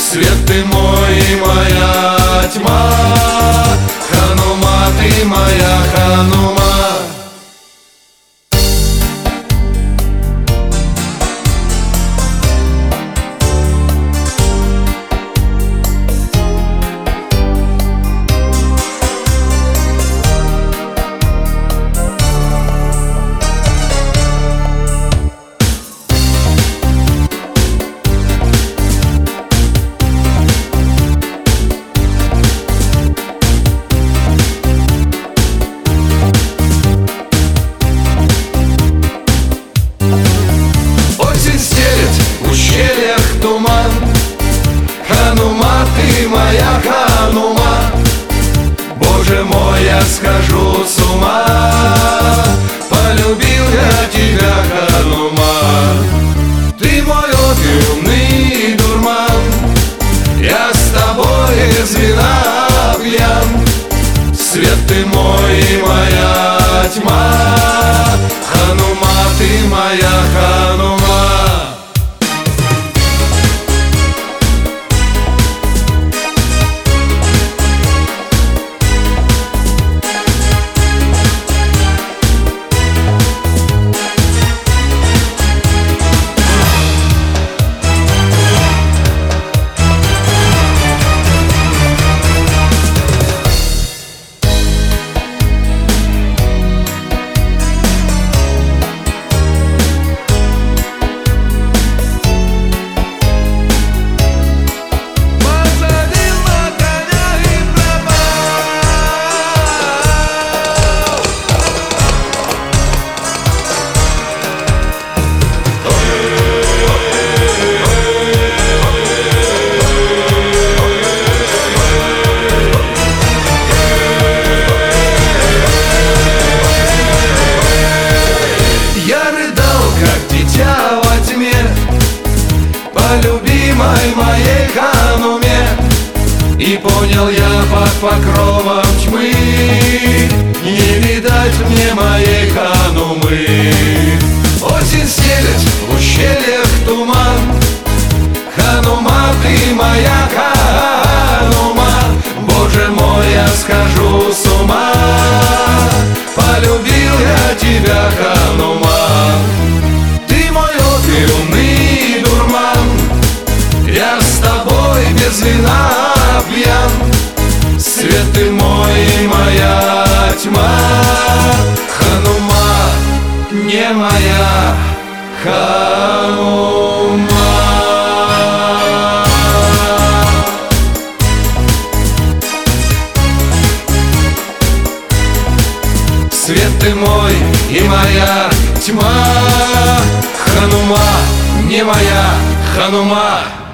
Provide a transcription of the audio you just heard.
Свет ты мой и моя тьма, Ханума, ты моя Ханума. Туман, Ханума, ты моя Ханума. Боже мой, я схожу с ума, полюбил я тебя, Ханума. Ты мой опиумный дурман, я с тобой из вина пьян. Свет ты мой и моя тьма, Ханума, ты моя Ханума. Любимой моей Хануме, и понял я под покровом тьмы, не видать мне моей Ханумы. Осень стелет в ущельях туман, Ханума, ты моя Ханума. Боже мой, я схожу с ума, полюбил я тебя, Ханума. Ты мой опиумный дурман, я с тобой без вина пьян. Свет ты мой и моя тьма, Ханума, не моя Ханума. Свет ты мой и моя тьма, Ханума, не моя Ханума.